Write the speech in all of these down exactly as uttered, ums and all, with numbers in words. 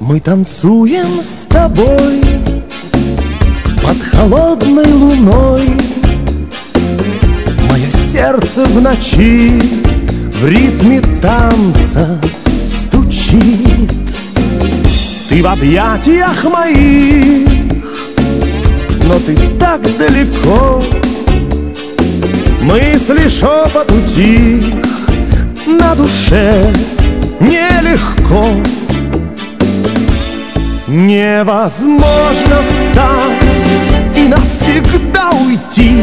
Мы танцуем с тобой под холодной луной. Мое сердце в ночи в ритме танца стучит. Ты в объятиях моих, но ты так далеко. Мысли шепот утих, на душе нелегко. Невозможно встать и навсегда уйти.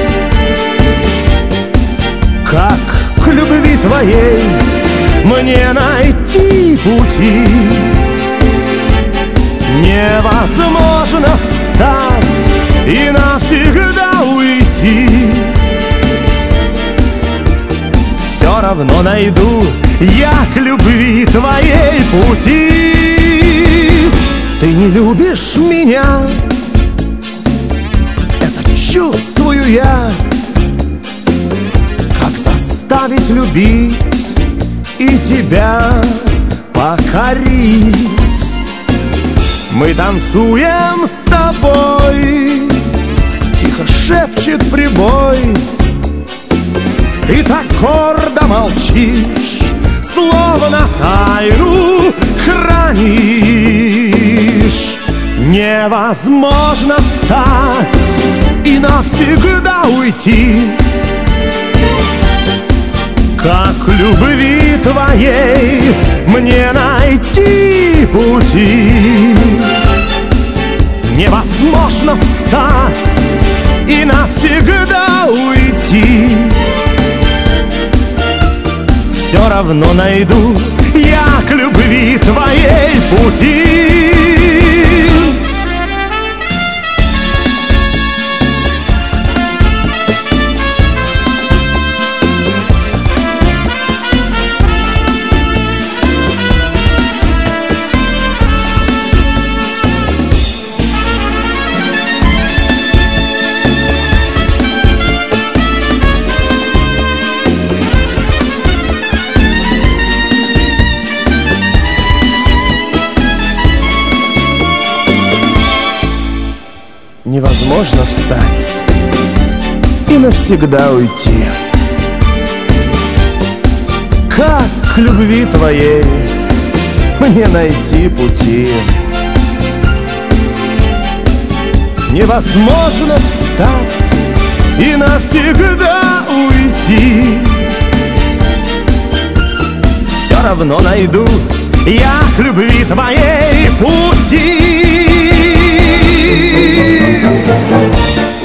Как к любви твоей мне найти пути? Невозможно встать и навсегда уйти. Все равно найду я к любви твоей пути. Ты не любишь меня, это чувствую я. Как заставить любить и тебя покорить? Мы танцуем с тобой, тихо шепчет прибой. Ты так гордо молчишь, словно тайну хранишь. Невозможно встать и навсегда уйти. Как любви твоей мне найти пути? Невозможно встать и навсегда уйти. Все равно найду я к любви твоей пути. Невозможно встать и навсегда уйти. Как к любви твоей мне найти пути? Невозможно встать и навсегда уйти. Все равно найду я к любви твоей пути.